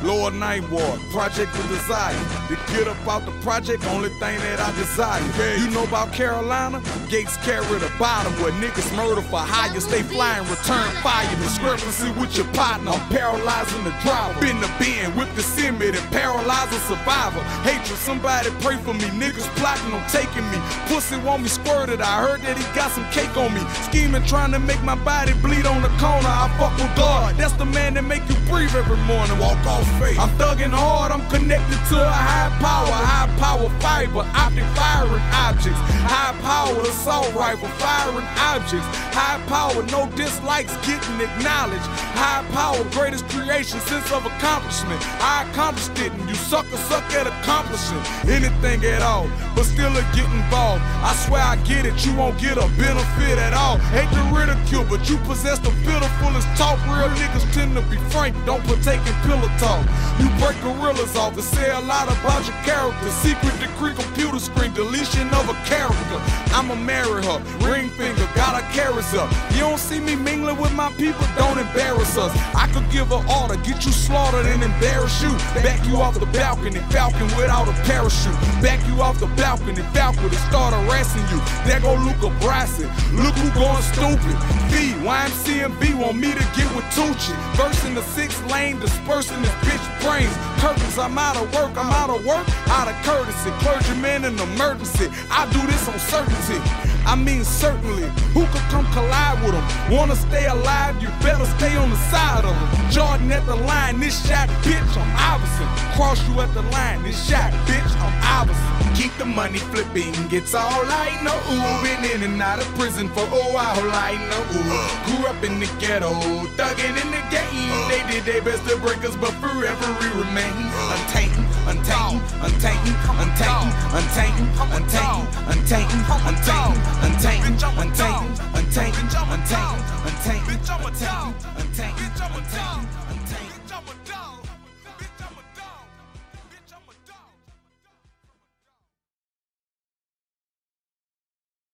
Lord Nightward, Project with Desire. To get up out the project, only thing that I desire. You know about Carolina? Gates carry the bottom where niggas murder for hire. Stay flying, return fire. Discrepancy with your partner, I'm paralyzing the driver. Been the bin, whip the cement and paralyze a survivor. Hatred, somebody pray for me. Niggas plotting on taking me. Pussy want me squirted, I heard that he got some cake on me. Scheming, trying to make my body bleed on the corner. I fuck with God, that's the man that make you breathe every morning. Walk off faith. I'm thugging hard, I'm connected to a high power fiber, optic firing objects. High power assault rifle firing objects. High power, no dislikes getting acknowledged. High power, greatest creation, sense of accomplishment. I accomplished it and you suck at accomplishing anything at all, but still get involved. I swear I get it, you won't get a benefit at all. Hate to ridicule, but you possess the pitifulest talk. Real niggas tend to be frank, don't partake in pillow talk. You break gorillas off to say a lot about your character. Secret decree, computer screen, deletion of a character. I'ma marry her, ring finger, got her carrots up. You don't see me mingling with my people, don't embarrass us. I could give an order, get you slaughtered and embarrass you. Back you off the balcony, Falcon without a parachute. Back you off the balcony, Falcon to start harassing you. There go Luca Brasi, look who going stupid. V, YMCMB want me to get with Tucci. Verse in the 6th lane, dispersing this bitch brains. Curtains, I'm out of work, out of courtesy. Clergyman in emergency, I do this on certainty. I mean certainly, who could come collide with them? Wanna stay alive, you better stay on the side of them. Jordan at the line, this shot, bitch, I'm Iverson. Cross you at the line, this shot, bitch, I'm Iverson. Keep the money flipping, it's all I know. Been in and out of prison for all I know. Grew up in the ghetto, thugging in the game. They did their best to break us, but forever we remain. Untainted, untainted, untainted, untainted, untainted, untainted, untainted, untainted.